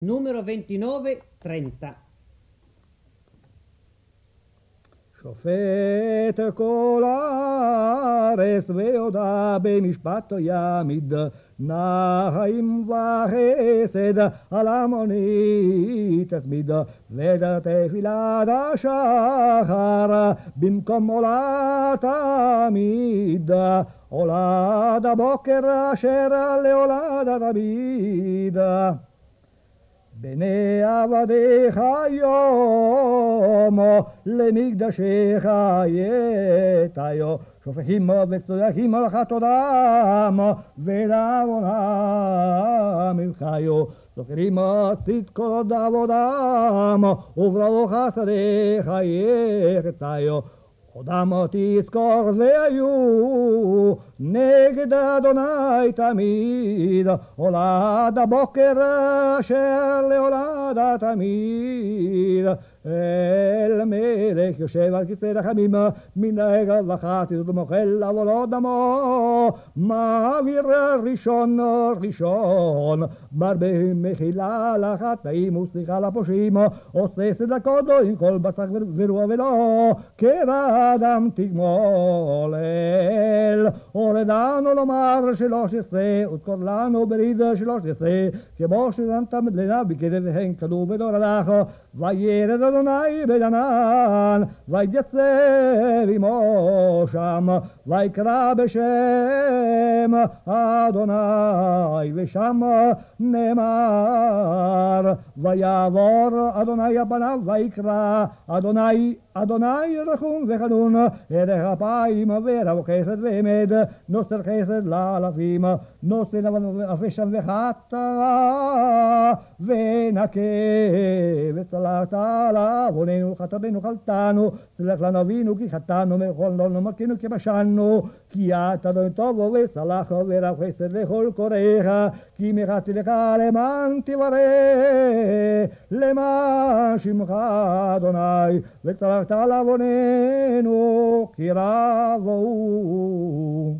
numero 29-30. שופט כל הארץ ויודע במשפט יעמיד, נעים וחסד על המוני תצמיד, ותפילת השחר במקום עולה תמיד, עולת הבוקר אשר לעולת התמיד. בני עבדיך יום למקדשך יתיו, שופכים וצועקים לך תודם ולעוונם יחיו, זוכרים צדקות עבודם וברוך חסדיך יחציו. עודם תזכור והיו נגד אדוני תמיד, עולת הבוקר אשר לעולת התמיד. אל מלך יושב על כיסא רחמים, מנהג וחסד ומוחל עוולות דמו, מעביר ראשון ראשון, מרבה מחילה לחטאים וסליחה לפושעים, עושה צדקות לו עם כל בצק ורוע ולא כבדם תגמול. אל הורדנו לומר 13 וזכור לנו ברית 13, כמו שנתן מדלנה בקרב הן כתוב בדורדך, וירד אדוני בדנן ויתייצב עמו שם, ויקרא בשם אדוני ושם נאמר, ויעבור אדוני על פניו ויקרא אדוני אדוני רחום וחנון, ערך אפיים ורב חסד ואמת, נוסר חסד לאלפים, נוסר אפשם וחטא ונקה, וצלחת לעווננו חטאתנו חלטנו, סלח לנו אבינו כי חטאנו מכל לא נמכנו כי פשענו, כי אתה אדוני טוב וסלח ורב חסד לכל קוראיך, כי מחצתי לך למען תברא למען שמך אדוני, וצלחת לעווננו כי רב הוא.